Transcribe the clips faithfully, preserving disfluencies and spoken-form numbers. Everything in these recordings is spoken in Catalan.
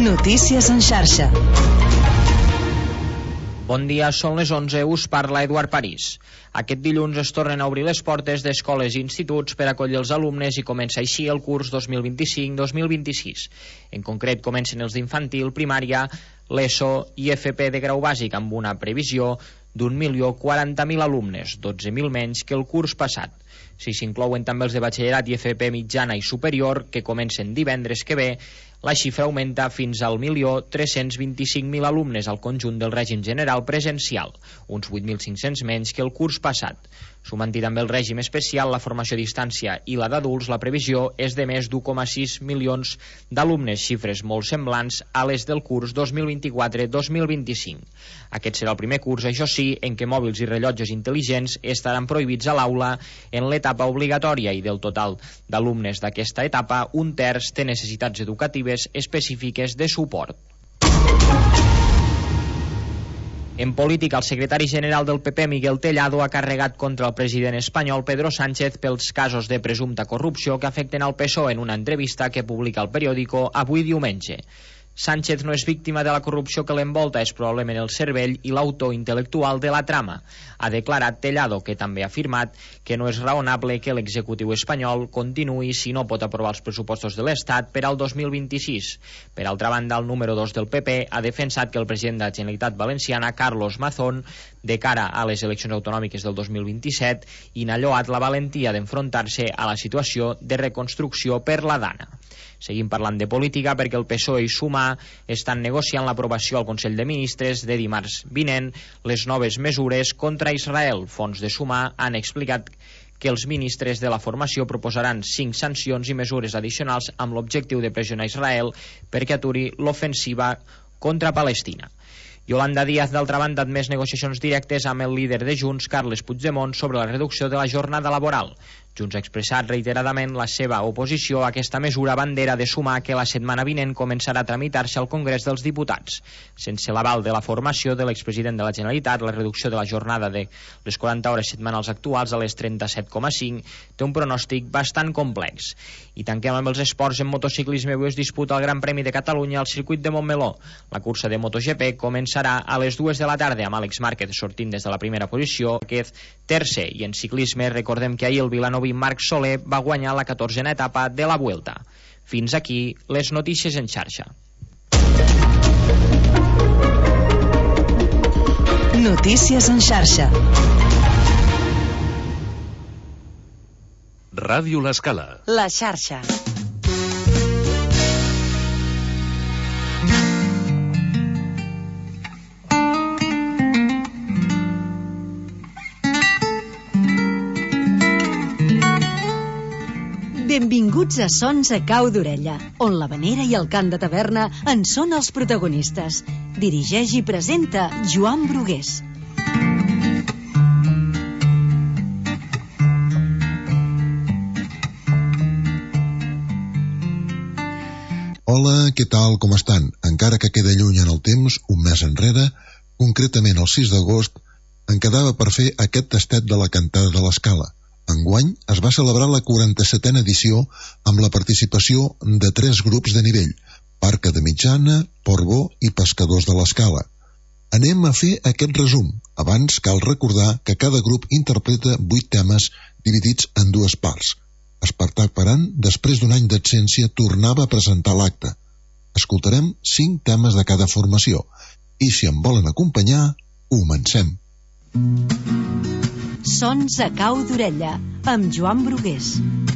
Notícies en xarxa. Bon dia, són les onze, us parla Eduard París. Aquest dilluns es tornen a obrir les portes d'escoles i instituts per acollir els alumnes i comença així el curs dos mil vint-i-cinc dos mil vint-i-sis. En concret, comencen els d'infantil, primària, l'ESO i F P de grau bàsic amb una previsió d'un milió quaranta mil alumnes, dotze mil menys que el curs passat. Si s'inclouen també els de batxillerat i F P mitjana i superior, que comencen divendres que ve, la xifra augmenta fins al milió tres-cents vint-i-cinc mil alumnes al conjunt del règim general presencial, uns vuit mil cinc-cents menys que el curs passat. Sumant-hi també el règim especial, la formació a distància i la d'adults, la previsió és de més d'u coma sis milions d'alumnes, xifres molt semblants a les del curs dos mil vint-i-quatre dos mil vint-i-cinc. Aquest serà el primer curs, això sí, en què mòbils i rellotges intel·ligents estaran prohibits a l'aula en l'etapa obligatòria i del total d'alumnes d'aquesta etapa, un terç té necessitats educatives específiques de suport. En política, el secretari general del P P, Miguel Tellado, ha carregat contra el president espanyol Pedro Sánchez pels casos de presumpta corrupció que afecten al P S O E en una entrevista que publica el periòdico avui diumenge. Sánchez no és víctima de la corrupció que l'envolta, és probablement el cervell i l'autor intel·lectual de la trama. Ha declarat Tellado, que també ha afirmat que no és raonable que l'executiu espanyol continuï si no pot aprovar els pressupostos de l'Estat per al dos mil vint-i-sis. Per altra banda, el número dos del P P ha defensat que el president de la Generalitat Valenciana, Carlos Mazón, de cara a les eleccions autonòmiques del dos mil vint-i-set, inalloat la valentia d'enfrontar-se a la situació de reconstrucció per la Dana. Seguim parlant de política perquè el P S O E i Sumar estan negociant l'aprovació al Consell de Ministres de dimarts vinent les noves mesures contra Israel. Fons de Sumar han explicat que els ministres de la formació proposaran cinc sancions i mesures addicionals amb l'objectiu de pressionar Israel perquè aturi l'ofensiva contra Palestina. Yolanda Díaz, d'altra banda, ha admès negociacions directes amb el líder de Junts, Carles Puigdemont, sobre la reducció de la jornada laboral. Junts ha expressat reiteradament la seva oposició a aquesta mesura bandera de Sumar que la setmana vinent començarà a tramitar-se al Congrés dels Diputats. Sense l'aval de la formació de l'expresident de la Generalitat, la reducció de la jornada de les quaranta hores setmanals actuals a les trenta-set coma cinc té un pronòstic bastant complex. I tanquem amb els esports. En motociclisme avui es disputa el Gran Premi de Catalunya al circuit de Montmeló. La cursa de MotoGP començarà a les dues de la tarda amb Àlex Márquez sortint des de la primera posició, Márquez tercer. I en ciclisme recordem que ahir el vilanoví Marc Soler va guanyar la catorzena etapa de la Vuelta. Fins aquí les notícies en xarxa. Notícies en xarxa. Ràdio L'Escala. La xarxa. Benvinguts a Sons a Cau d'Orella, on l'havanera i el cant de taverna en són els protagonistes. Dirigeix i presenta Joan Brugués. Hola, què tal, com estan? Encara que queda lluny en el temps, un mes enrere, concretament el sis d'agost, en quedava per fer aquest tastet de la cantada de l'Escala. Enguany es va celebrar la quaranta-setena edició amb la participació de tres grups de nivell: Barca de Mitjana, Portbó i Pescadors de l'Escala. Anem a fer aquest resum. Abans cal recordar que cada grup interpreta vuit temes dividits en dues parts. Espartac Paran, després d'un any d'absència, tornava a presentar l'acte. Escoltarem cinc temes de cada formació. I si em volen acompanyar, comencem. Sons a Cau d'Orella, amb Joan Brugués.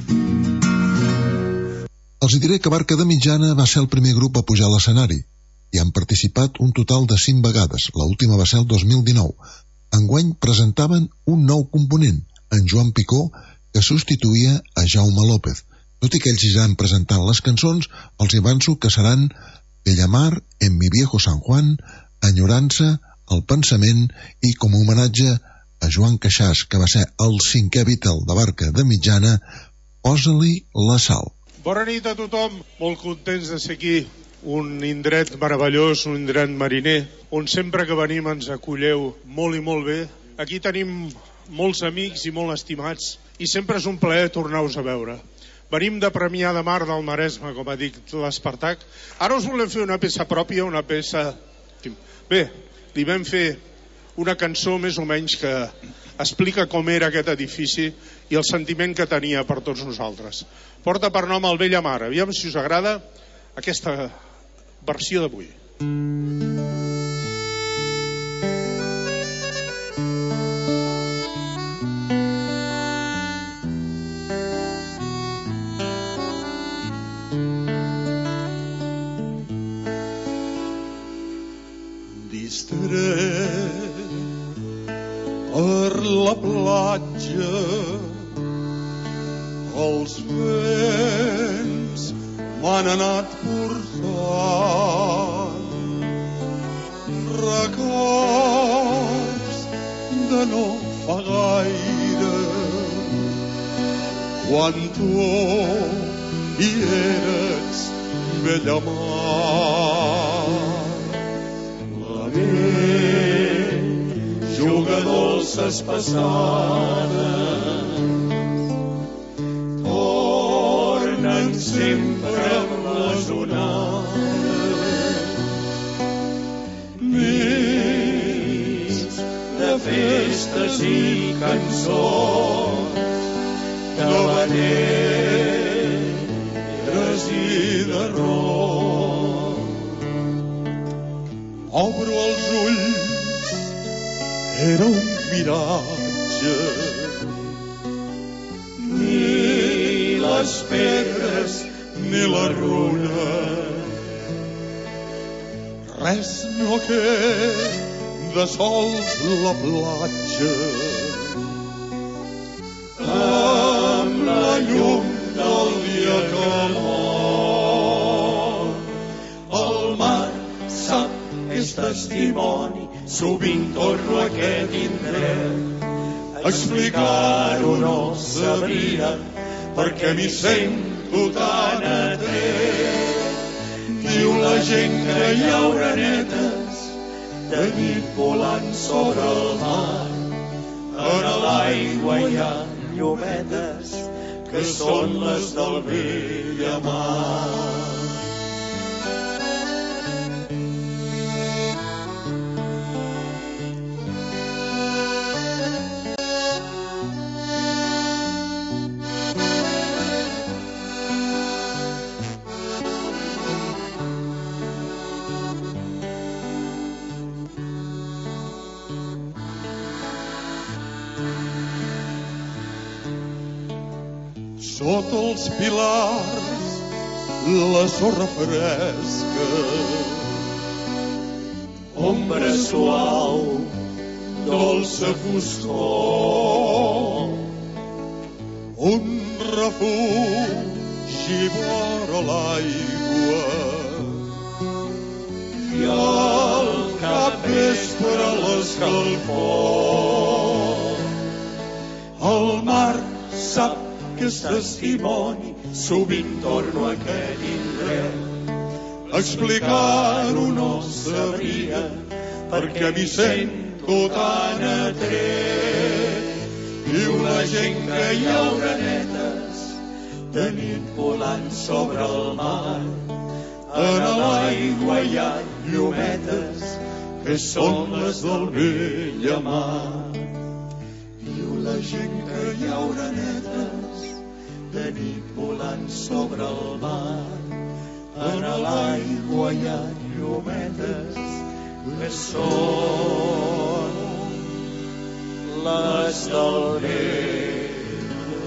Els diré que Barca de Mitjana va ser el primer grup a pujar a l'escenari. Hi han participat un total de cinc vegades, l'última va ser el dos mil dinou. Enguany presentaven un nou component, en Joan Picó, que substituïa a Jaume López. Tot i que ells iran presentant les cançons, els avanço que seran Bellamar, En mi viejo San Juan, Enyorança, El pensament i, com a homenatge a Joan Queixàs, que va ser el cinquè Beatle de Barca de Mitjana, Posa-li la sal. Bona nit a tothom, molt contents de ser aquí, un indret meravellós, un indret mariner, on sempre que venim ens acolleu molt i molt bé. Aquí tenim molts amics i molt estimats, i sempre és un plaer tornar-vos a veure. Venim de Premià de Mar del Maresme, com ha dit l'Espartac. Ara us volem fer una peça pròpia, una peça... Bé, li vam fer una cançó més o menys que explica com era aquest edifici i el sentiment que tenia per tots nosaltres. Porta per nom El Vella Mar. Aviam si us agrada aquesta versió d'avui. Distret per la platja els vents m'han anat portant records de no fa gaire quan tu hi eres bella mar. La nit juga dolces passades tornen sempre amb les onades nits de festes i cançons d'habaneres i d'arròs. Obro els ulls, era un miratge, ni les pedres ni la runa, res no queda, sols la platja, amb la llum del dia que mor. El mar sap que és testimoni, sovint torno a aquest indret. Explicar-ho no sabria, perquè m'hi sento tan atret. Diu la gent que hi ha orenetes de nit volant sobre el mar. En l'aigua hi ha llumetes que són les del Vella Mar. Sota els pilars la sorra fresca, ombra suau, dolça foscor, un refugi vora l'aigua i al capvespre l'escalfor. El mar sap que és testimoni, sovint torno a aquest indret. Explicar-ho no sabria, perquè m'hi sento tan atret. Diu la gent que hi ha orenetes de nit volant sobre el mar. En l'aigua hi ha llumetes que són les del Vella Mar. Diu la gent que hi ha orenetes de nit volant sobre el mar. En l'aigua hi ha llumetes que són les del Vella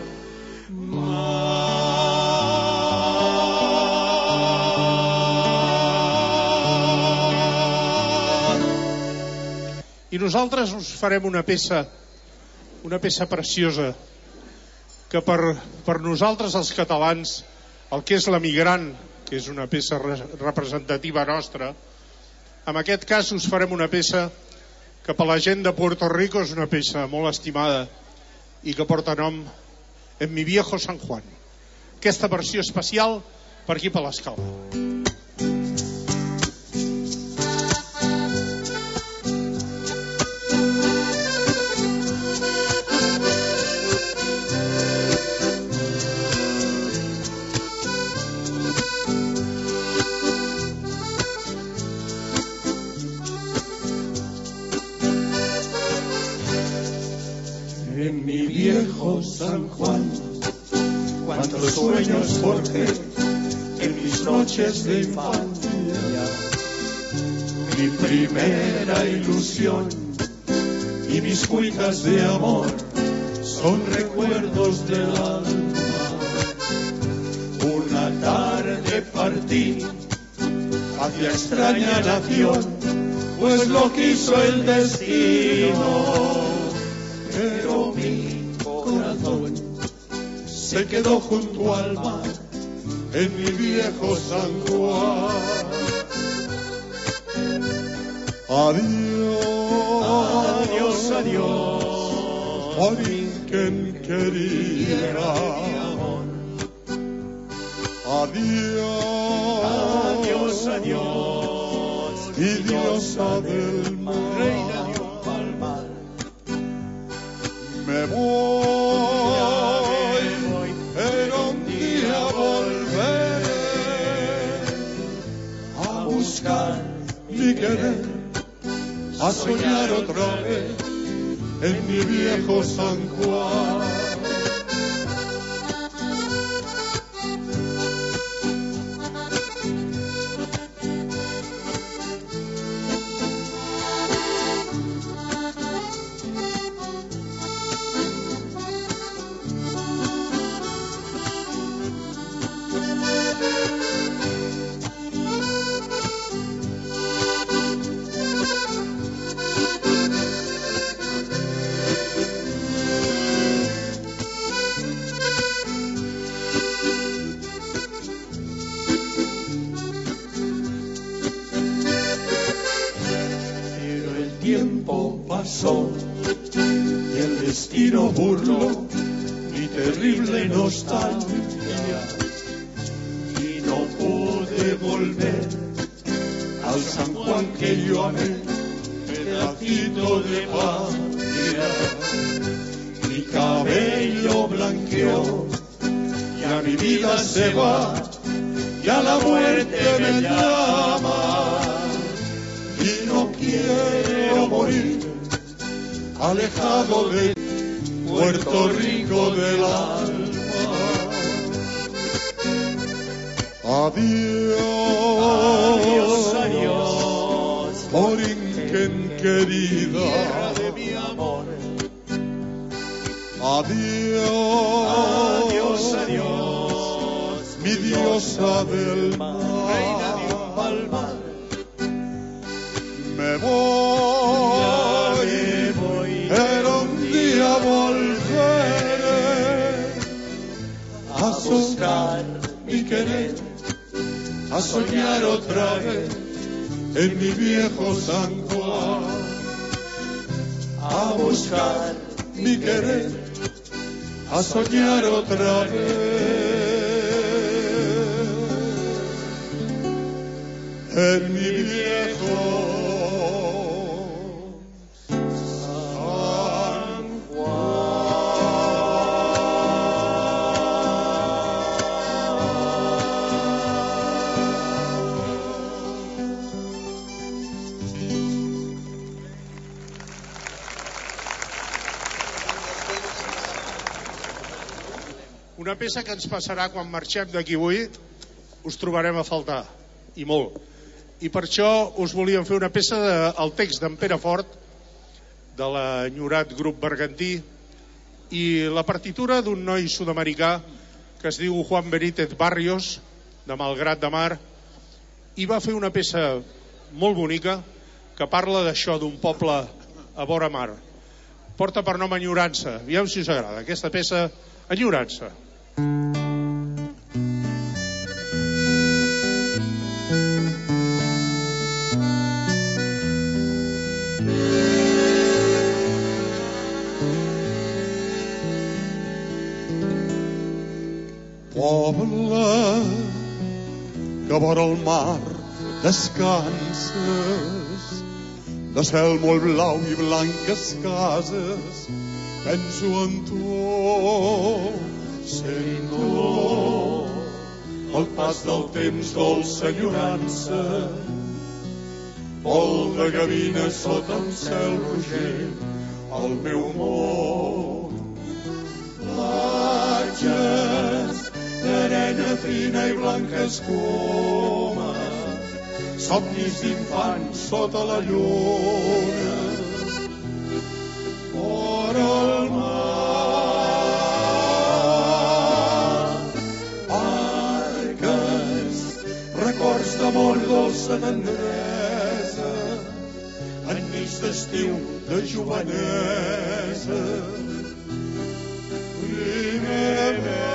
Mar. I nosaltres us farem una peça, una peça preciosa, que per, per nosaltres els catalans, el que és l'emigrant, que és una peça re, representativa nostra, en aquest cas us farem una peça que per la gent de Puerto Rico és una peça molt estimada i que porta nom En mi viejo San Juan. Aquesta versió especial per aquí per l'Escala. San Juan. Cuántos sueños forjé en mis noches de infancia, mi primera ilusión y mis cuitas de amor son recuerdos del alma. Una tarde partí hacia extraña nación, pues lo quiso el destino, pero mi corazón se quedó junto al mar en mi viejo San Juan. Adiós, adiós, adiós, Borinquen querida. Adiós, adiós, adiós, mi diosa del mar, reina de un palmar. Me voy, pero un día volveré a buscar mi querer, a soñar otra vez en mi viejo San Juan. Y el destino burló mi terrible nostalgia y no pude volver al San Juan que yo amé, pedacito de patria. Mi cabello blanqueó, ya mi vida se va, ya la muerte me llama y no quiero morir alejado de Puerto Rico del alma. Adiós, adiós, adiós, Borinquen querida, tierra de mi amor. Adiós, adiós, adiós, mi diosa del mar, reina de un palmar. Me voy, pero un día volveré a buscar mi querer, a soñar otra vez en mi viejo San Juan, a buscar mi querer, a soñar otra vez en mi viejo una peça que ens passarà quan marxem d'aquí avui, us trobarem a faltar, i molt. I per això us volíem fer una peça del text d'en Pere Fort, de l'enyorat grup bergantí, i la partitura d'un noi sud-americà que es diu Juan Benítez Barrios, de Malgrat de Mar, i va fer una peça molt bonica que parla d'això, d'un poble a vora mar. Porta per nom Enyorança. Aviam si us agrada aquesta peça, Enyorança. Poble que vora el mar descanses, de cel molt blau i blanques cases, penso en tu, sento el pas del temps, dolça enyorança, vol de gavina sota un cel rogent, el meu món, fina i blanca escuma, somnis d'infants sota la lluna, vora el mar. Barques, records d'amor, dolça tendresa, enmig d'estiu de jovenesa. Primer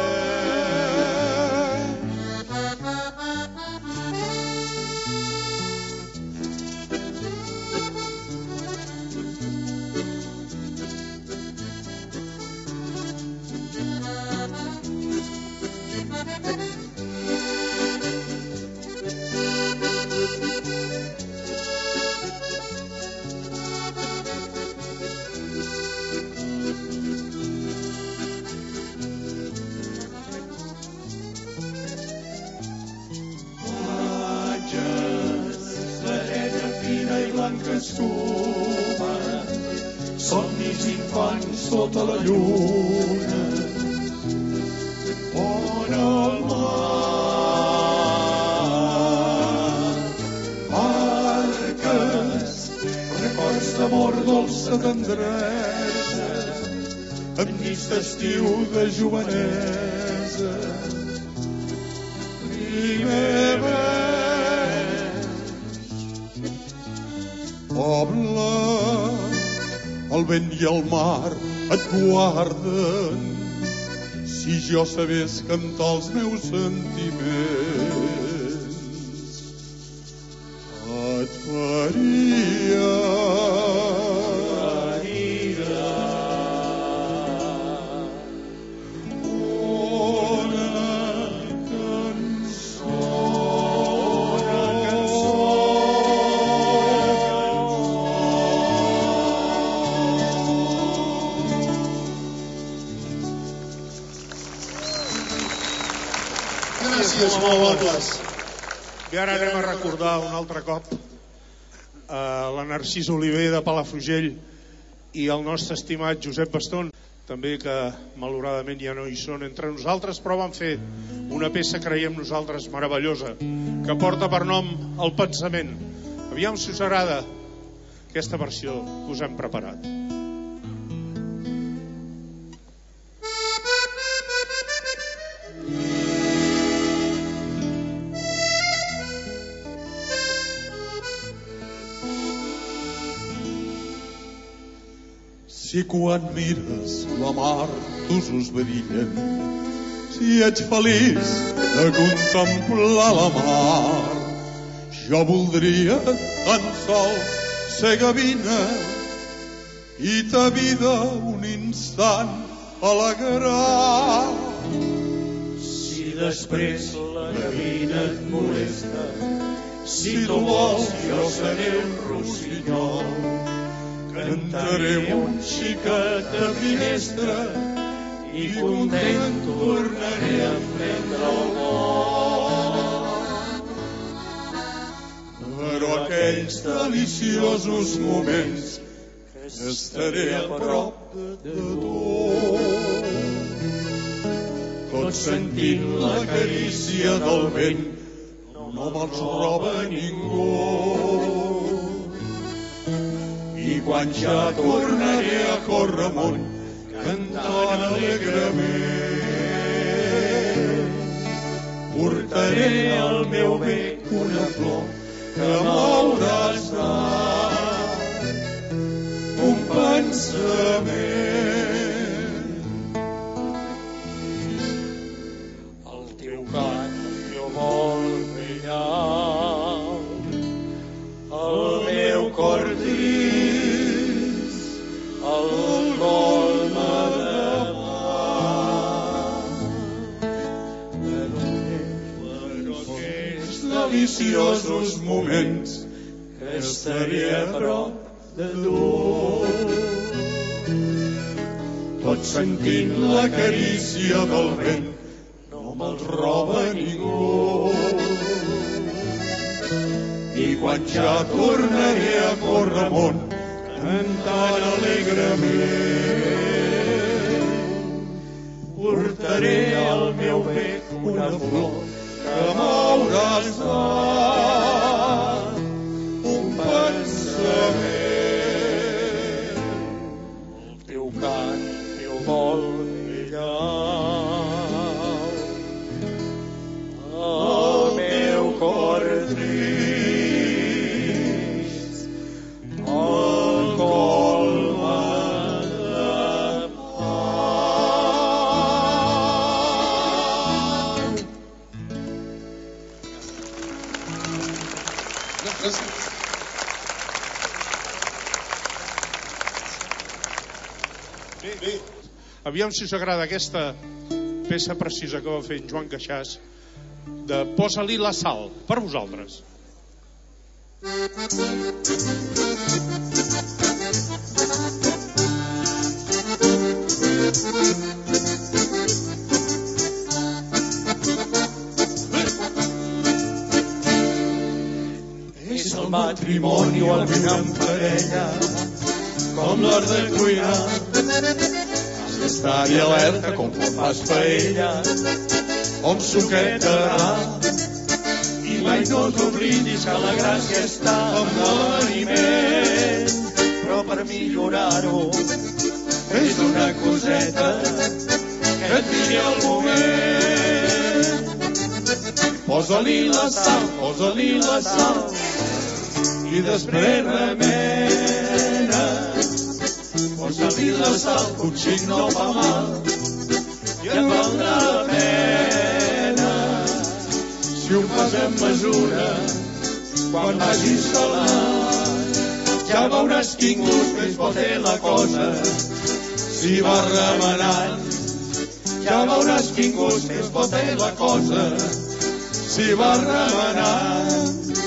escuma, somnis infants sota la lluna, vora el mar. Barques, records d'amor, dolça tendresa, enmig d'estiu de jovenesa. Primer poble, el vent i el mar et guarden. Si jo sabés cantar els meus sentiments, et faria I ara anem a recordar un altre cop eh, la Narcís Oliver de Palafrugell i el nostre estimat Josep Bastón, també, que malauradament ja no hi són entre nosaltres, però van fer una peça, creiem nosaltres, meravellosa, que porta per nom El pensament. Aviam si us agrada aquesta versió que us hem preparat. Si quan mires la mar t'usos brillen, si ets feliç de contemplar la mar, jo voldria tan sols ser gavina i ta vida un instant alegrar. Si després la gavina et molesta, si tu vols jo seré un rossinyol, cantaré un xiquet de finestra i content tornaré a prendre el vol. Però aquells deliciosos moments que estaré a prop de tu, tot sentint la carícia del vent, no me'ls roba ningú. I quan ja tornaré a córrer amunt, cantant alegrement, portaré al meu bec una flor que m'hauràs dat, un pensament. El teu cant jo vol brillar, el meu cor trist, el colma de mar. Però aquests deliciosos moments que estaré a prop de tu, tot sentint la carícia del vent, no me'ls roba ningú. I quan ja tornaré a córrer amunt, cantant alegrement, portaré al meu bec una flor que m'hauràs dat un pensament. El teu cant, teu vol brillar, el meu cor trist, el colma de pau. Bé, bé. Aviam si us agrada aquesta peça precisa que va fer en Joan Queixàs de Posa-li la sal, per vosaltres. És el matrimoni o el viure en parella, com l'hora de cuinar. Has d'estar-hi alerta com quan fas paella, om suquetarà. I mai no t'oblidis que la gràcia està en l'aliment. Però per millorar-ho és una coseta que et diré al moment. Posa-li la sal, posa-li la sal, i després remena. Posa-li la sal, un xic no fa mal, i et valdrà la pena. Si ho fas en mesura, quan vagis sola, ja veuràs quin gust més pot fer la cosa. Si vas remenant, ja veuràs quin gust més pot fer la cosa. Si vas remenant.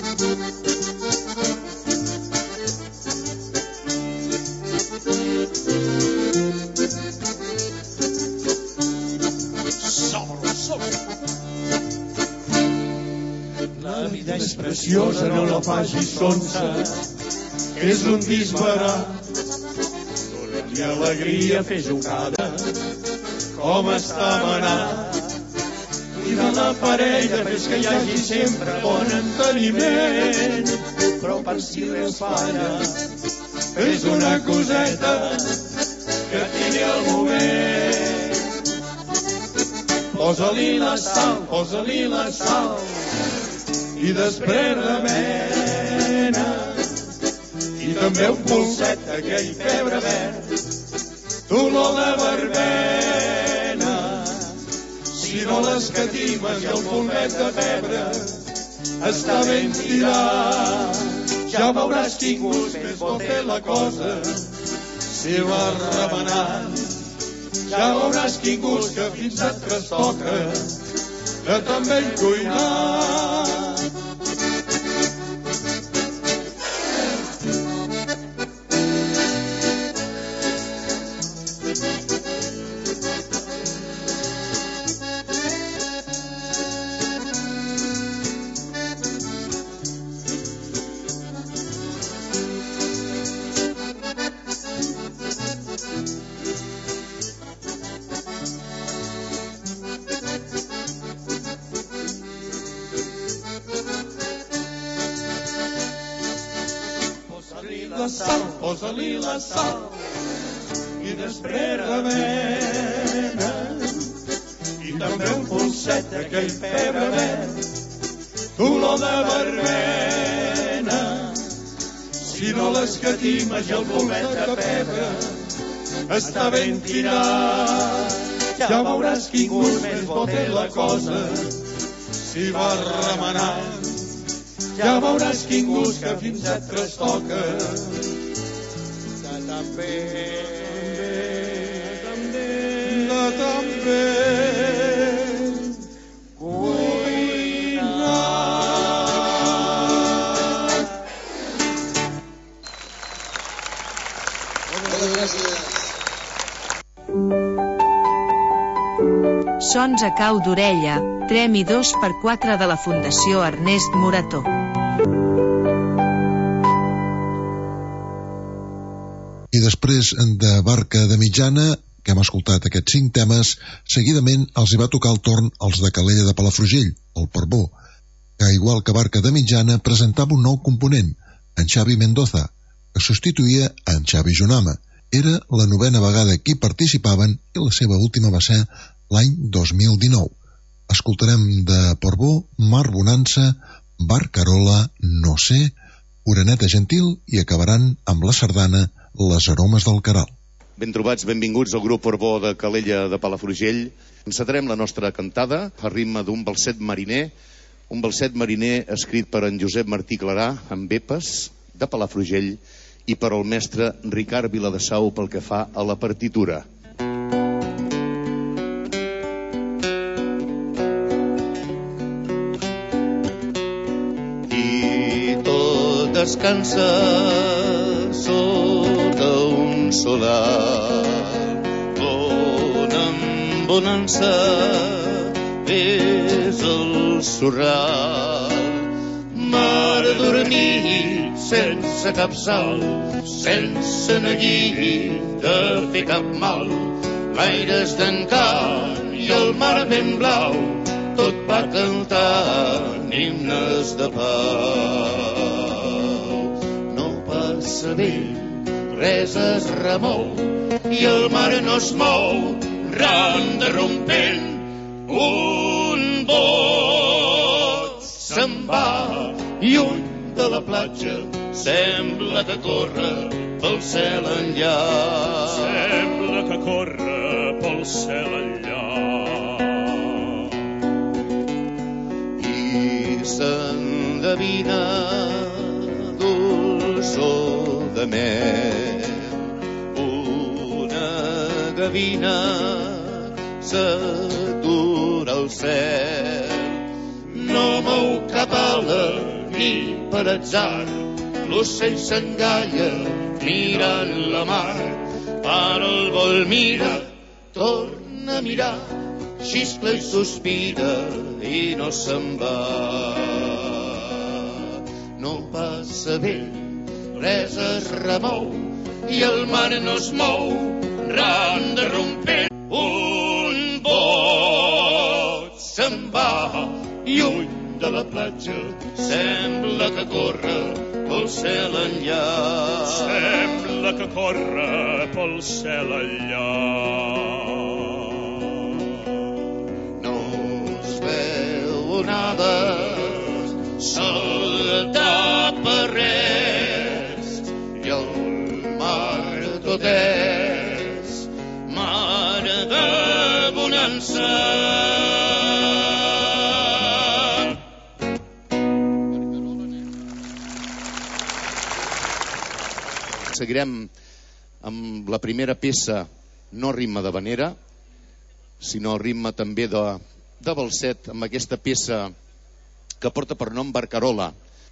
La vida és preciosa, no la facis sonsa, és un disbarat. Dóna-li alegria, fer jugada, com està manat. Cuida la parella, fes que hi hagi sempre bon enteniment. Però per si res falla, és una coseta que et tiri al moment. Posa-li la sal, posa-li la sal, i després remena. I també un polset d'aquell pebre verd, d'olor de verbena. Si no l'escatimes i el polvet de pebre està ben tirat, ja veuràs quin gust més pot fer la cosa. Si vas remenant, ja veuràs quin gust que fins et trastoca de també cuinar. La sal, posa-li la sal, i després remena. I també un polset d'aquell pebre verd, d'olor de verbena. Si no l'escatimes i el polvet de pebre està ben tirat, ja veuràs quin gust més pot fer la cosa. Si vas remenant, ja veuràs quin gust que fins et trastoca de també, de també cuinar. Moltes gràcies. Sons a cau d'orella, Tremi dos per quatre de la Fundació Ernest Morató. I després de Barca de Mitjana que hem escoltat aquests cinc temes, seguidament els hi va tocar el torn als de Calella de Palafrugell, el Portbó, que, igual que Barca de Mitjana, presentava un nou component, en Xavi Mendoza, que substituïa en Xavi Junama. Era la novena vegada que hi participaven i la seva última va ser l'any dos mil dinou. Escoltarem de Portbó, Mar Bonança, Barcarola, No sé, Oreneta Gentil i acabaran amb la sardana Les aromes del Caral. Ben trobats, benvinguts al grup Portbó de Calella de Palafrugell. Encetarem la nostra cantada a ritme d'un balset mariner, un balset mariner escrit per en Josep Martí Clarà, amb Epes, de Palafrugell, i per al mestre Ricard Viladesau pel que fa a la partitura. I tot descansa sota un solar, on amb bonança és el sorral. Mar a dormir sense cap sal, sense neguir de fer cap mal. L'aire és d'encant i el mar ben blau, tot va cantant himnes de pau. No passa vent, res es remou, i el mar no es mou, ran de rompent. Un bot se'n va lluny de la platja, sembla que corre pel cel enllà. Sembla que corre pel cel enllà. I s'endevina dolçor de mel, una gavina s'atura al cel. No mou cap ala ni per atzar, l'ocell s'engalla mirant la mar. Ara el vol mira, torna a mirar, xiscla i sospira i no se'n va. No passa vent, res es remou, i el mar no es mou, ran de rompent. Un bot se'n va lluny de la platja, sembla que corre pel cel enllà. Sembla que corre pel cel enllà. No es veu nada, sol tapa res, i el mar tot és mar de bonança. Seguirem amb la primera peça, no ritme de vanera, sinó ritme també de, de balset, amb aquesta peça que porta per nom Barcarola.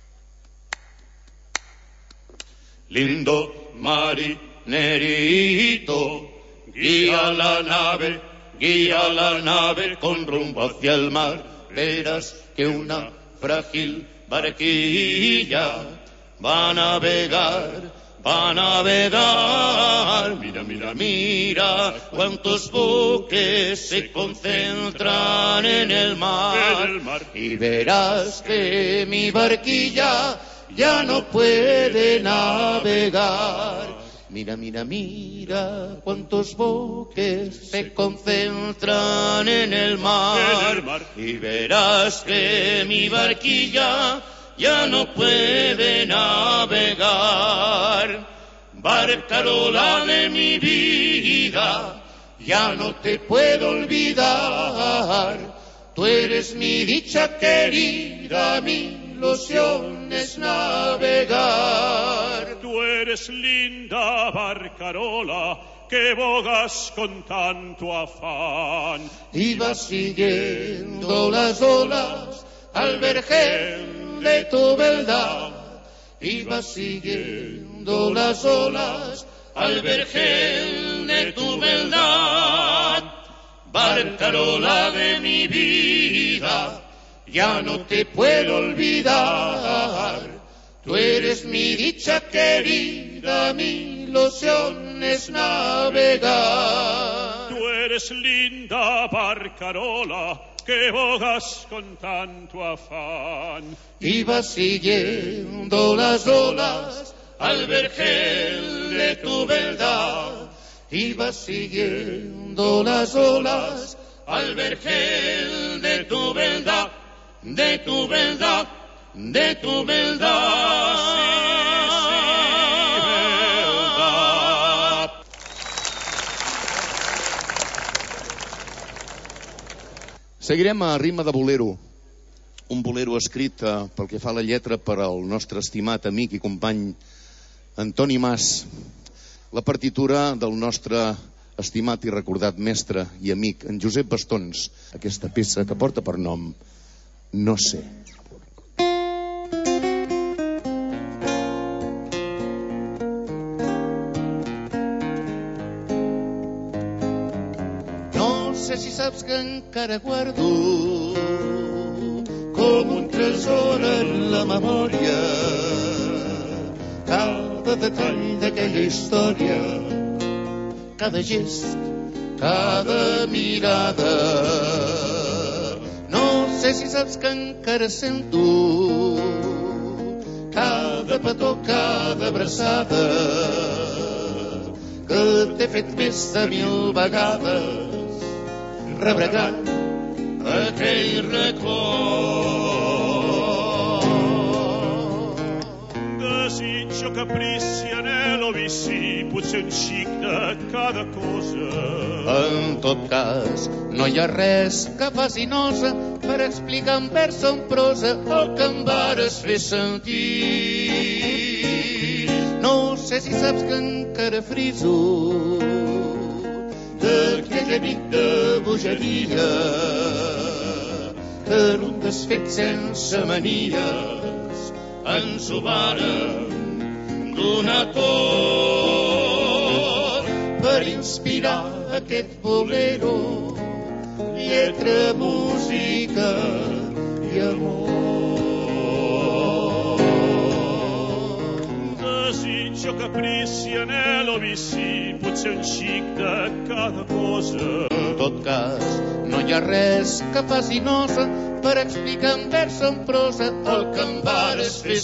Lindo marinerito, guía la nave, guía la nave con rumbo hacia el mar. Verás que una frágil barquilla va a navegar, va a navegar. Mira, mira, mira cuántos buques se concentran en el mar. En el mar. Y verás que mi barquilla ya no puede navegar. Mira, mira, mira cuántos buques se concentran en el mar. En el mar. Y verás que mi barquilla ya no puede navegar. Barcarola de mi vida, ya no te puedo olvidar. Tú eres mi dicha querida, mi ilusión es navegar. Tú eres linda barcarola, que bogas con tanto afán. Y vas siguiendo las olas al vergel de tu beldad. Y vas siguiendo las olas al vergel de tu beldad. Barcarola de mi vida, ya no te puedo olvidar. Tú eres mi dicha querida, mi ilusiones navegar. Tú eres linda barcarola que bogas con tanto afán. Y vas siguiendo las olas al vergel de tu verdad. Y vas siguiendo las olas al vergel de tu verdad, de tu verdad, de tu verdad. Sí, sí, verdad. Seguirem a ritme de bolero. Un bolero escrit eh, pel que fa a la lletra per al nostre estimat amic i company Antoni Mas. La partitura del nostre estimat i recordat mestre i amic en Josep Bastons. Aquesta peça que porta per nom No sé. No sé si saps que encara guardo com un tresor en la memòria cada detall d'aquella història, cada gest, cada mirada. No sé si saps que encara sento cada petó, cada abraçada que t'he fet més de mil vegades rebregant aquell record. Desitjo, caprici, anhelo, vici, potser un xic de cada cosa. En tot cas, no hi ha res que faci nosa per explicar en vers o en prosa el que em vares fer sentir. No sé si saps que encara friso d'aquella nit de bogeria que en un desfet sense manies ens ho vàrem donar tot per inspirar aquest bolero, lletra, música i amor. Desitjo, caprici, anhelo, vici, potser un xic de cada cosa. En tot cas, no hi ha res que faci nosa per explicar en vers o en prosa el que em vares fer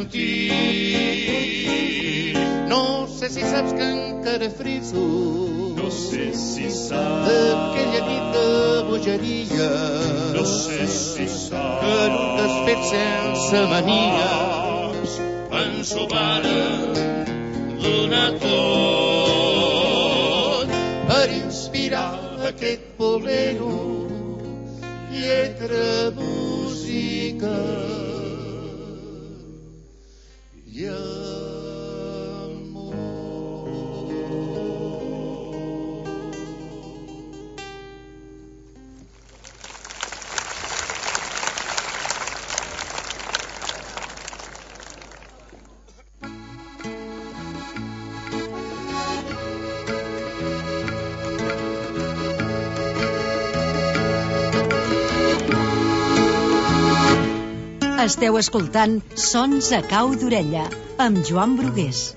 sentir. No sé si saps que encara friso, no sé si saps, d'aquella nit de bogeria, no sé si saps, que en un desfet sense manies ens ho vàrem donar tot per inspirar aquest bolero, lletra, música i amor. Esteu escoltant Sons a cau d'orella amb Joan Brugués.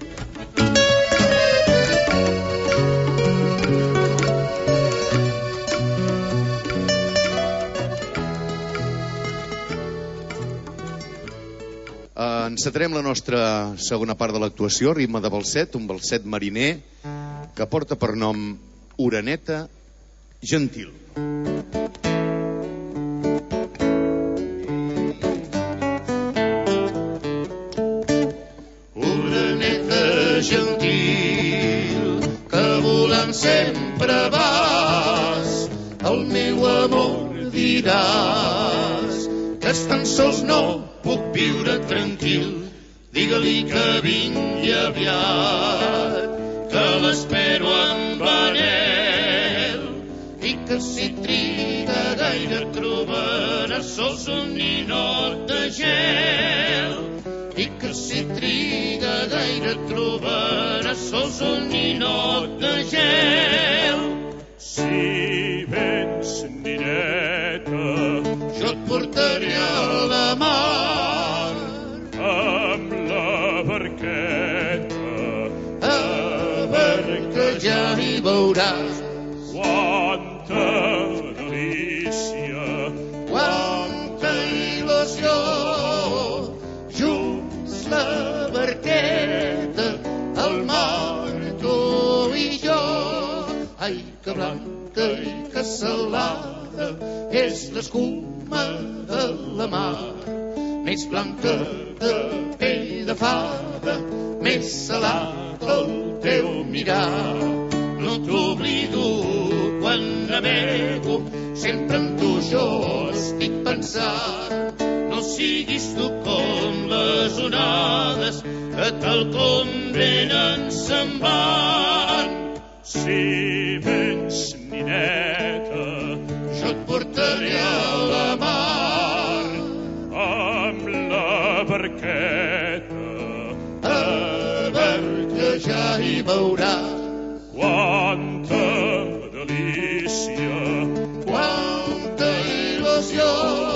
Encetarem la nostra segona part de l'actuació, ritme de balset, un balset mariner que porta per nom Oreneta Gentil. Gentil, que volant sempre vas, el meu amor diràs, que estan sols no puc viure tranquil, digue-li que vingui aviat, que l'espero amb anhel, i que si triga gaire trobarà sols un ninot de gel, i que si triga gaire trobarà sols un ninot de gel. Si vens, nineta, jo et portaré a la mar amb la barqueta a veuràs. Quanta delícia, quanta il·lusió, junts la barqueta, el mar, tu i jo. Ai, que blanca i que salada és l'escuma de la mar, més blanca que pell de fada, més salat el teu mirar. No t'oblido quan navego, sempre amb tu jo estic pensant. No siguis tu com les onades que tal com venen se'n van. si vens, nineta, jo et portaré a la mar amb la barqueta. A barquejar i veuràs Quanta delícia, quanta il·lusió,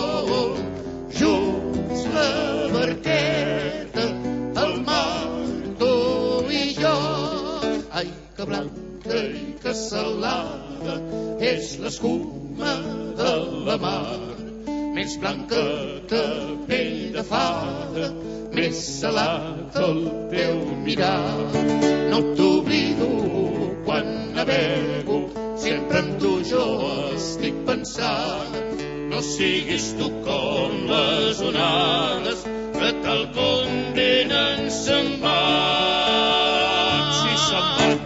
junts la barqueta, el mar, tu i jo. Ai, que blanca i que salada és l'escuma de la mar, més blanca que pell de fada, més salat el teu mirar. No t'oblido quan navego, sempre amb tu jo estic pensant. No siguis tu com les onades que tal com venen se'n van. si se'n van.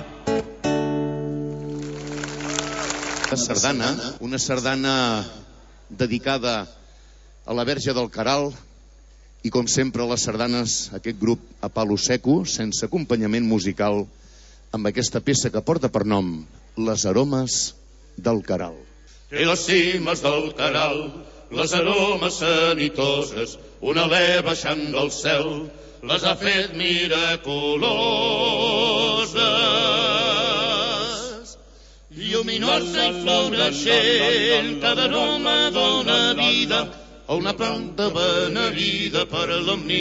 La sardana, una sardana dedicada a la Verge del Caral, i com sempre les sardanes, aquest grup a palo seco, sense acompanyament musical, amb aquesta peça que porta per nom Les aromes del Caral. I les cimes del Caral, les aromes sanitoses, un alè baixant del cel, les ha fet miraculoses. Lluminosa i floreixent, cada aroma dona vida a una planta benevida per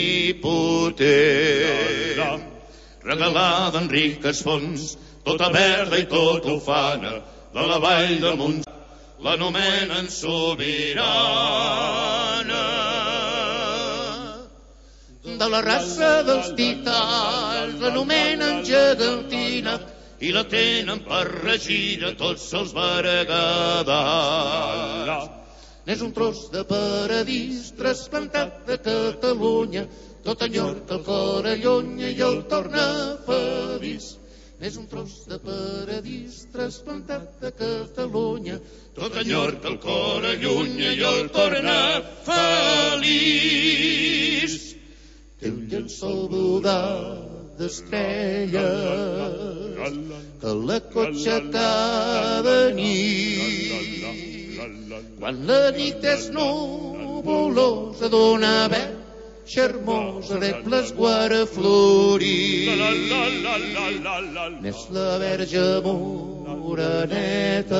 l'omnipotent. Regalada en riques fonts, tota verda i tota ufana, de la vall de Mont l'anomenen sobirana. De la raça dels titans l'anomenen gegantina i la tenen per regir a tots els bergadans. N'és un tros de paradís trasplantat de Catalunya, tot enyorca el cor allunya i el torna feliç. N'és un tros de paradís trasplantat de Catalunya, tot enyorca el cor allunya i el torna feliç. Té un llençol brodat d'estrelles que la cotxa cada nit. Quan la nit és nuvolosa dona verge hermosa d'eples guaraflorit. N'és la verge moreneta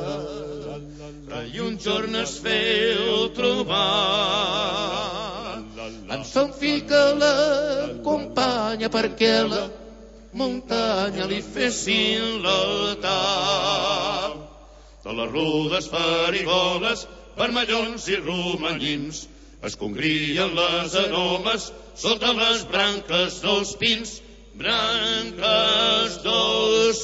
i un jorn es feu trobar amb son fill que l'acompanya perquè la muntanya li fessin l'altar. De les rudes farigoles, vermellons i romanyins, es congrien les aromes sota les branques dels pins, branques dels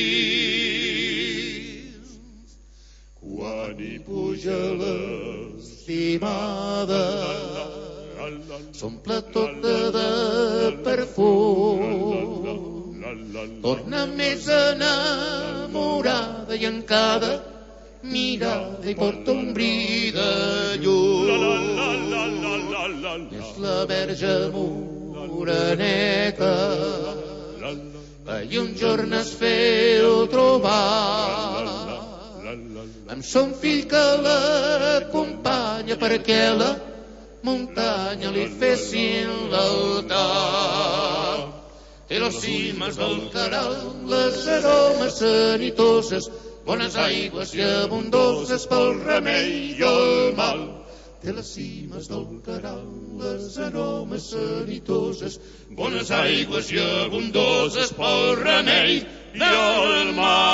pins. Quan hi puja l'estimada, s'omple tota de perfum, torna més enamorada i en cada mirada hi porta un bri de llum. És la verge moreneta i un jorn es feu trobar amb son fill que l'acompanya perquè la muntanya li fessin l'altar. Té les cimes del Caral, les aromes sanitoses, bones aigües i abundoses pel remei i el mal. té les cimes del Caral, les aromes sanitoses, bones aigües i abundoses pel remei del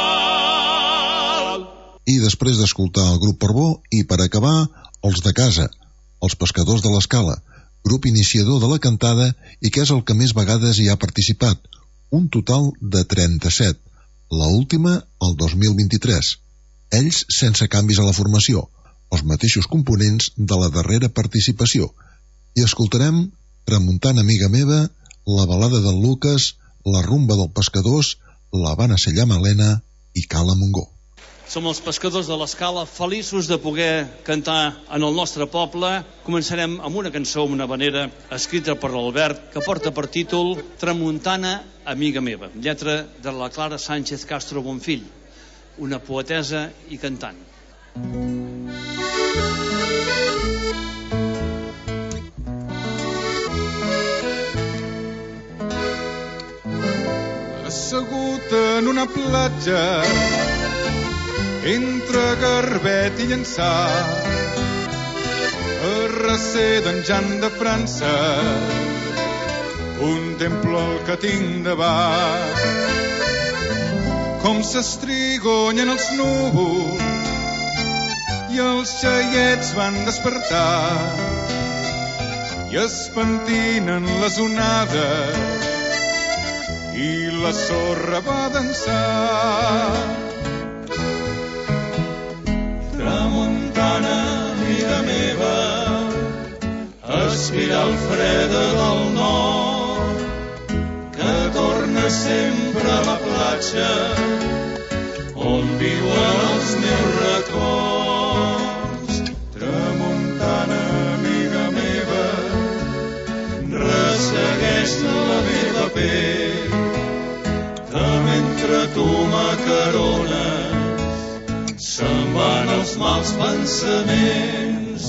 mal. I després d'escoltar el grup Parbó, i per acabar, els de casa, els pescadors de l'Escala, grup iniciador de la cantada i que és el que més vegades hi ha participat, un total de trenta-set, la última el dos mil vint-i-tres. Ells sense canvis a la formació, els mateixos components de la darrera participació. I escoltarem Tramuntana amiga meva, la balada del Lucas, la rumba dels pescadors, la Habana se llama Helena i Cala Montgó. Som els pescadors de l'Escala, feliços de poder cantar en el nostre poble. Començarem amb una cançó, una habanera, escrita per l'Albert, que porta per títol Tramuntana, amiga meva, lletra de la Clara Sánchez Castro Bonfill, una poetesa i cantant. Assegut en una platja entre garbet i llançà, a recer d'en Jan de França, contemplo el que tinc davant, com s'estrigonyen els núvols i els xaiets van despertar i es pentinen les onades i la sorra va dansar. Tramuntana, amiga meva, espiral freda del nord, que torna sempre a la platja on viuen els meus records. Tramuntana, amiga meva, ressegueix la meva pell, que mentre tu m'acarones se'n van els mals pensaments.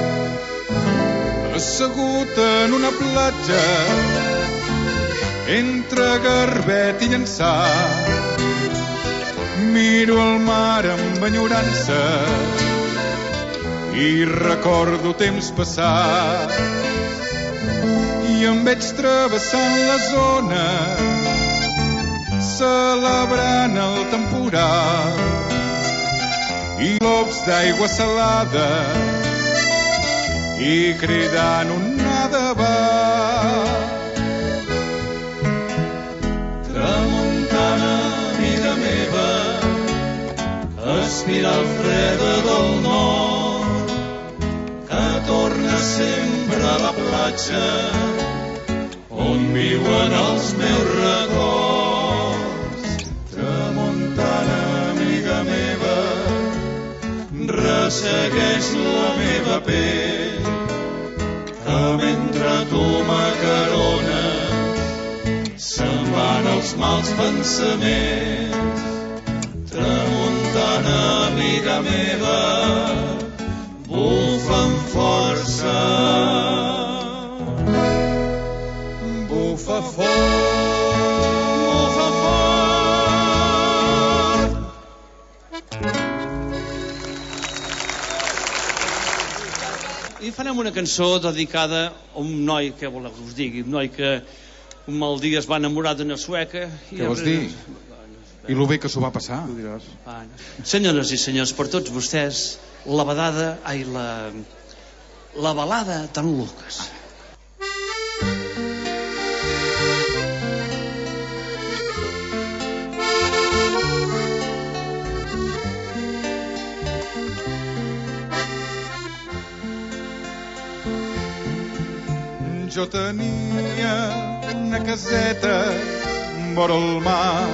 Assegut en una platja entre garbet i llançà, miro el mar amb enyorança i recordo temps passat i em veig travessant la zona celebrant el temporal i globs d'aigua salada i cridant un nadabat. Tramuntana, amiga meva, espiral freda del nord, que torna sempre a la platja on viuen els meus records. Tramuntana, amiga meva, ressegueix la meva pell, que mentre tu m'acarones se'n van els mals pensaments. Tramuntana, amiga meva, bufa amb força, bufa fort, bufa fort. I farem una cançó dedicada a un noi, què voleu que us digui, un noi que un mal dia es va enamorar d'una sueca. Què vols dir? I lo bé que s'ho va passar. Ah, senyores i senyors, per tots vostès, la badada, ai, la, la balada d'en Lucas. Jo tenia una caseta vora el mar,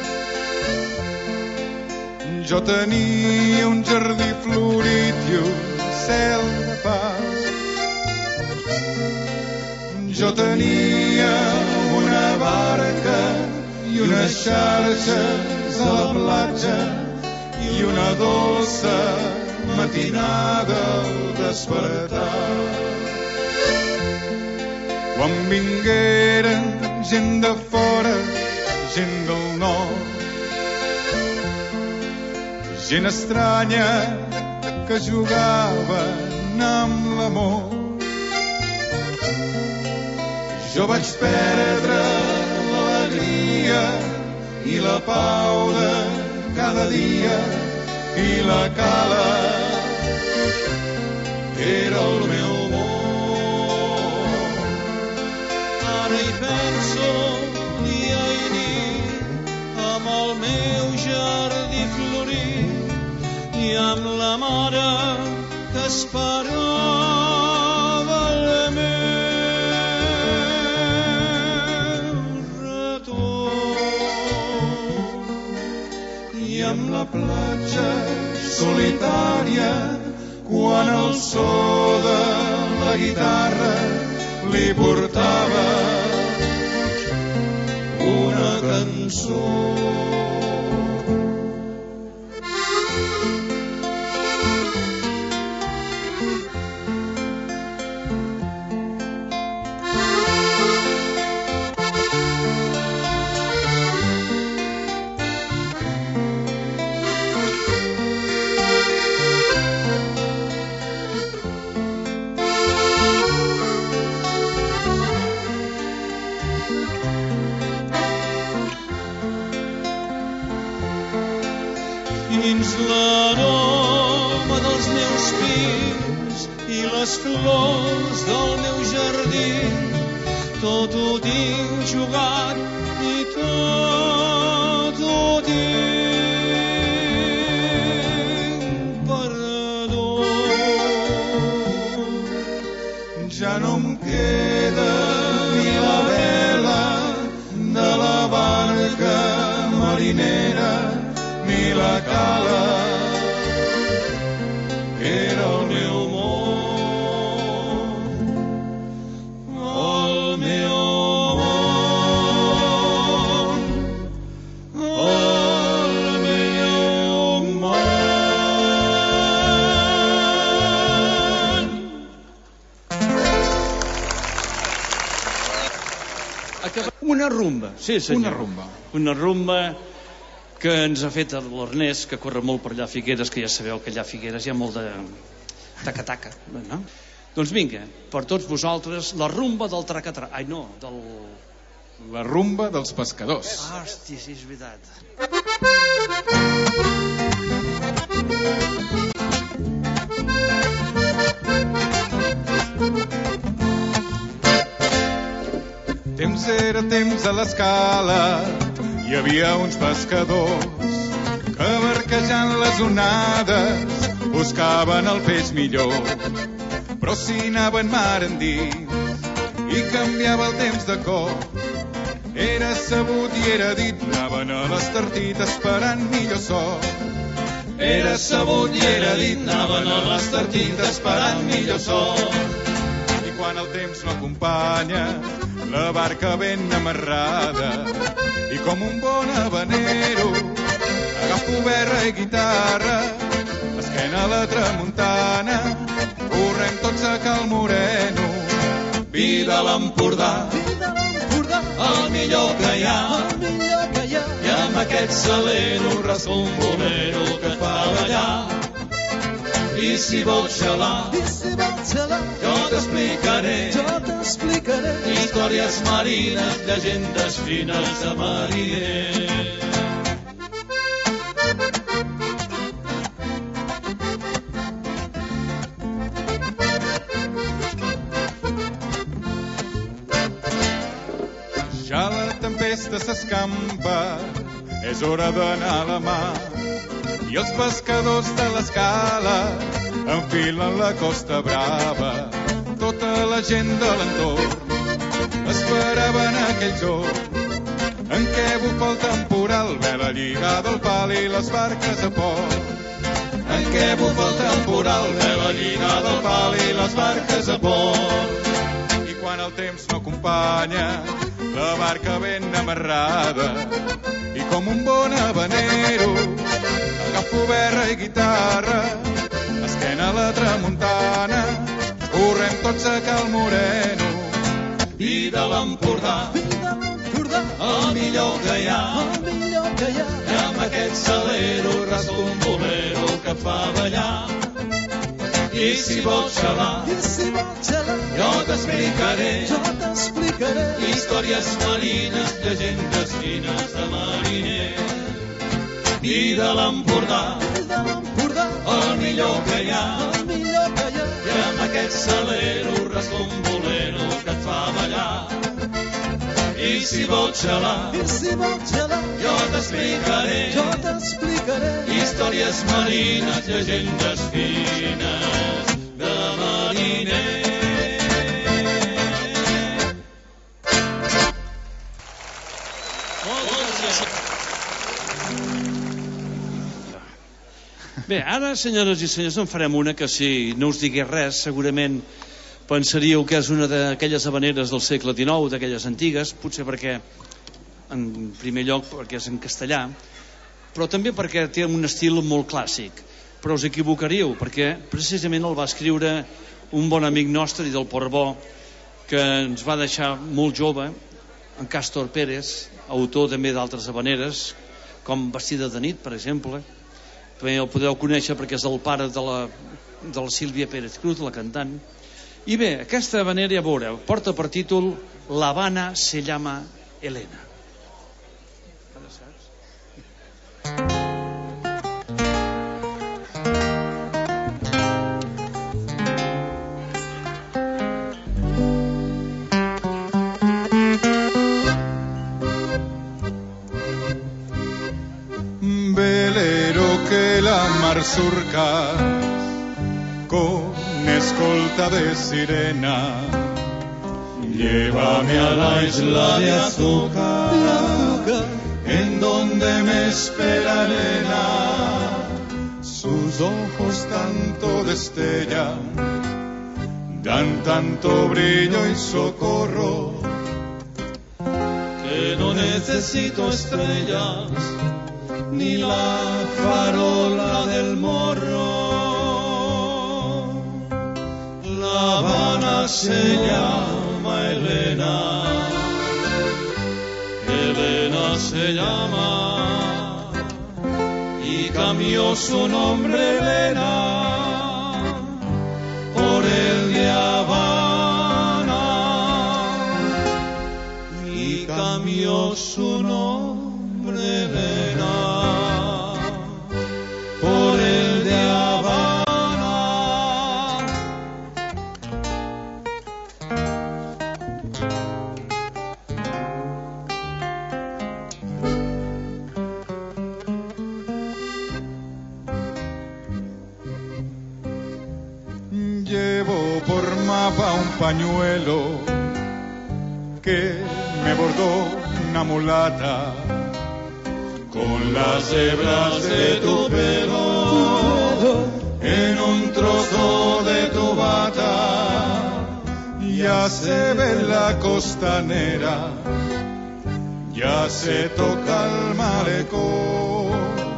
jo tenia un jardí florit i un cel de paz, jo tenia una barca i unes xarxes a la platja i una dolça matinada al despertar. Quan vingueren gent de fora, gent del nord, gent estranya que jugaven amb Jo vaig perdre l'alegria i la pau de cada dia i la cala era el meu món. Ara hi penso dia i nit amb el meu jardí florit i amb la mare que esperava el meu retorn. I amb la platja solitària quan el so de la guitarra li portava una cançó. Dins l'aroma dels meus pins i les flors del meu jardí, tot ho tinc jugat i tot ho tinc perdut. Ja no em queda ni la vela de la barca marinera ni la cala era el meu món, el meu món, el meu món. Una rumba, sí senyor. Una rumba. Una rumba que ens ha fet l'Ernest, que corre molt per allà a Figueres, que ja sabeu que allà a Figueres hi ha molt de taca-taca, no? Doncs vinga, per tots vosaltres, la rumba del tracatrà. Ai, no, del... La rumba dels pescadors. Ah, hòstia, sí, és veritat. Temps era temps a l'escala, hi havia uns pescadors que barquejant les onades buscaven el peix millor. Però si anaven mar endins i canviava el temps de cop, era sabut i era dit, anaven a les Tartit esperant millor sort. Era sabut i era dit, anaven a les Tartit esperant millor sort. I quan el temps no acompanya, la barca ben amarrada, i com un bon habanero agafo berra i guitarra, esquena a la tramuntana, correm tots a Cal Moreno. Vida a l'Empordà, el millor que hi ha, i amb aquest salero rasco un bolero que et fa ballar. I si vols xalar, jo t'explicaré històries marines, llegendes fines de mariner. Ja la tempesta s'escampa, és hora d'anar a la mar, i els pescadors de l'escala enfilen la Costa Brava. Tota la gent de l'entorn esperaven aquell jorn en què bufa el temporal, vela lligada al pal i les barques a port. En què bufa el temporal, vela lligada al pal i les barques a port. I quan el temps no acompanya, la barca ben amarrada, i com un bon habanero agafo berra i guitarra, esquena a la tramuntana, correm tots a Cal Moreno. I de l'Empordà, el millor que hi ha, i amb aquest salero rasco un bolero que et fa ballar. I I si vols gelar, jo t'explicaré, històries marines, llegendes fines de mariner. I de l'Empordà, el millor que hi ha, i amb aquest salero rasca un bolero que et fa ballar. I si vols gelar, jo t'explicaré històries marines, llegendes fines de mariner. Bé, ara, senyores i senyors, en farem una que si no us digués res, segurament pensaríeu que és una d'aquelles habaneres del segle dinou, d'aquelles antigues, potser perquè, en primer lloc, perquè és en castellà, però també perquè té un estil molt clàssic. Però us equivocaríeu, perquè precisament el va escriure un bon amic nostre i del Portbó, que ens va deixar molt jove, en Càstor Pérez, autor també d'altres habaneres, com Vestida de nit, per exemple. També el podeu conèixer perquè és el pare de la, de la Sílvia Pérez Cruz, la cantant. I bé, aquesta habanera, ja veureu, porta per títol La Habana se llama Elena. Velero que la mar surca con escolta de sirena, llévame a la isla de azúcar, en donde me espera Elena. Sus ojos tanto destellan, dan tanto brillo y socorro, que no necesito estrellas ni la farola del morro. La Habana se llama Elena, Elena se llama, y cambió su nombre Elena por el de Habana, y cambió su nombre Elena por el de Habana. Llevo por mapa un pañuelo que me bordó una mulata con las hebras de tu pelo en un trozo de tu bata. Ya se ve la costanera, ya se toca el malecón.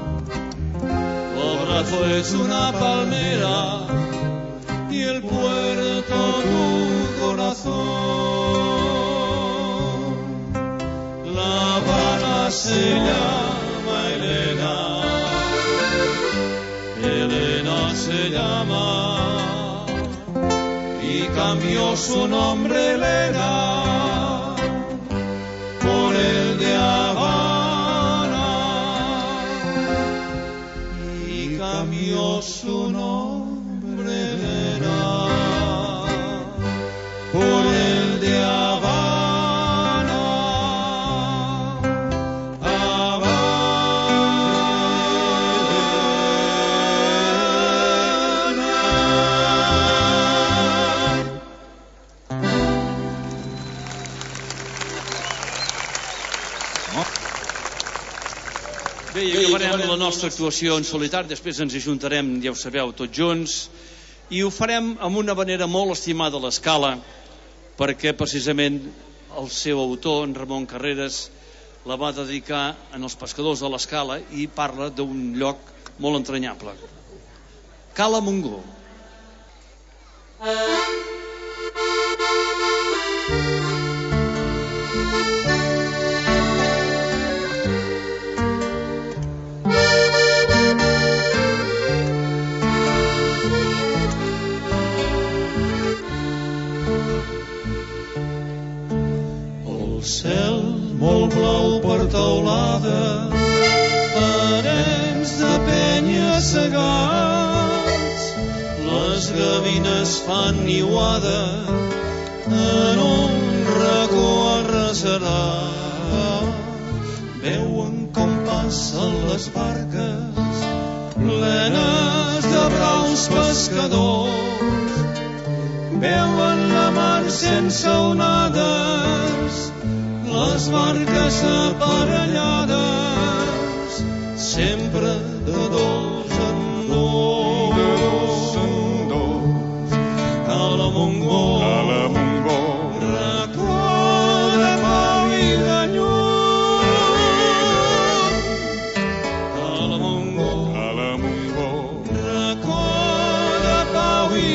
Tu abrazo es una palmera y el puerto tu corazón. La Habana se llama Elena, Elena se llama, y cambió su nombre Elena por el de Habana, y cambió su nombre Elena por el de Habana. Bé, i acabarem la nostra actuació en solitari, després ens ajuntarem, ja ho sabeu, tots junts, i ho farem amb una habanera molt estimada a l'Escala, perquè precisament el seu autor, en Ramon Carreras, la va dedicar als pescadors de l'Escala i parla d'un lloc molt entranyable. Cala Montgó. les gavines fan niuada en un racó arreserat. Veuen com passen les barques plenes de braus pescadors. Veuen la mar sense onades, les barques aparellades, sempre de dos en dos. A la Montgó, a la Montgó, racó de pau i de llum. A la Montgó, a la Montgó, racó de pau i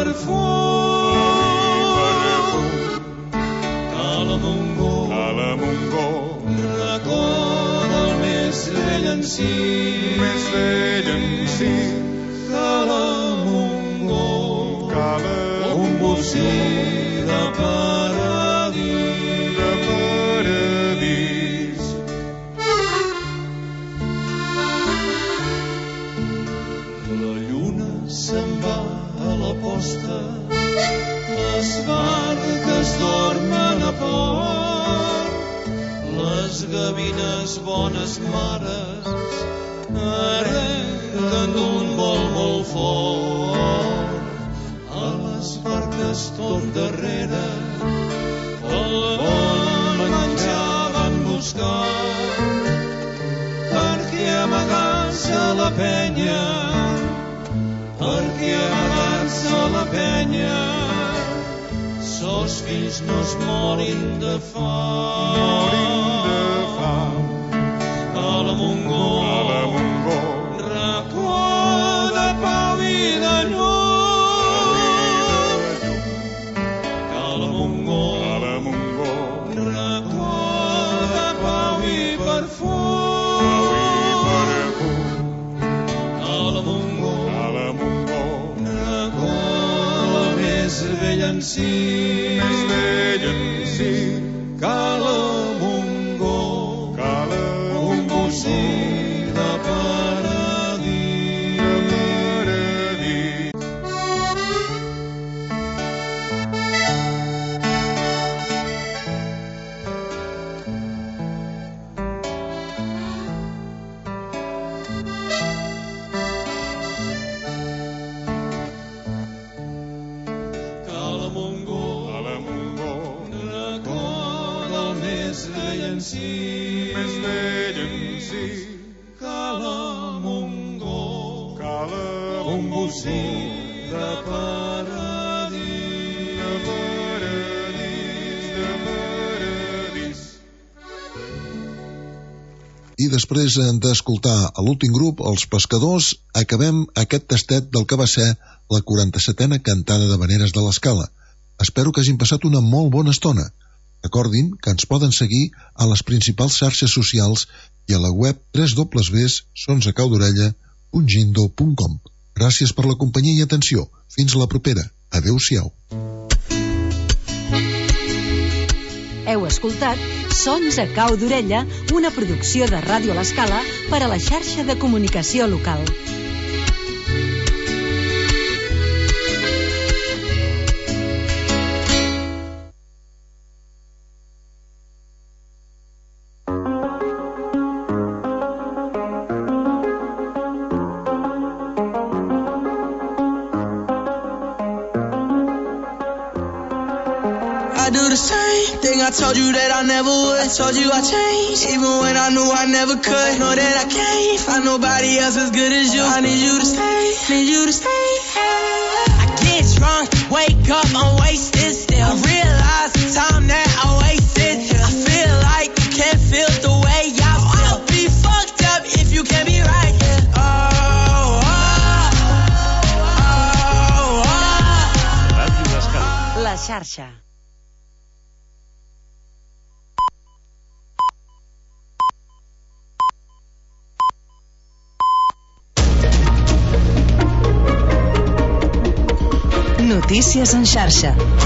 perfum. A la Montgó, a la Montgó, racó del més vell en si, més vell en si. A la Montgó, un bocí de paradís, de paradís. La lluna se'n va a la posta, les barques dormen a port, les gavines bones mares arrenquen d'un vol molt fort. A les barques tot darrere el bon menjar van buscar, perquè amagant-se a la penya, perquè amagant-se a la penya, sos fills no es morin de fam. A la Montgó, a la Montgó, racó de pau i de llum. A la Montgó, a la Montgó, racó de pau i perfum. A la Montgó, a la Montgó, racó del més vell en si, més vell en si. Que la Montgó, un bocí de paradís, de paradís. Que la Montgó, a la Montgó, racó del més vell en si, més vell en si. Que la Montgó, un bocí de paradís, de paradís, de paradís. I després d'escoltar a l'últim grup, els Pescadors, acabem aquest tastet del que va ser la quaranta-setena cantada d'Havaneres de l'Escala. Espero que hagin passat una molt bona estona. Recordin que ens poden seguir a les principals xarxes socials i a la web w w w punt sons a cau d'orella punt gindo punt com. Gràcies per la companyia i atenció. Fins la propera. Adéu-siau. Heu escoltat Sons a cau d'orella, una producció de Ràdio a l'Escala per a la xarxa de comunicació local. I do the same thing I told you that I never would. I told you I changed, even when I knew I never could. Know that I can't find nobody else as good as you. I need you to stay, need you to stay. I get drunk, wake up, I'm wasted still. I realize the time that I wasted. I feel like you can't feel the way I feel. I'll be fucked up if you can't be right here. Oh, oh, oh, oh, oh. La xarxa. Notícies en xarxa.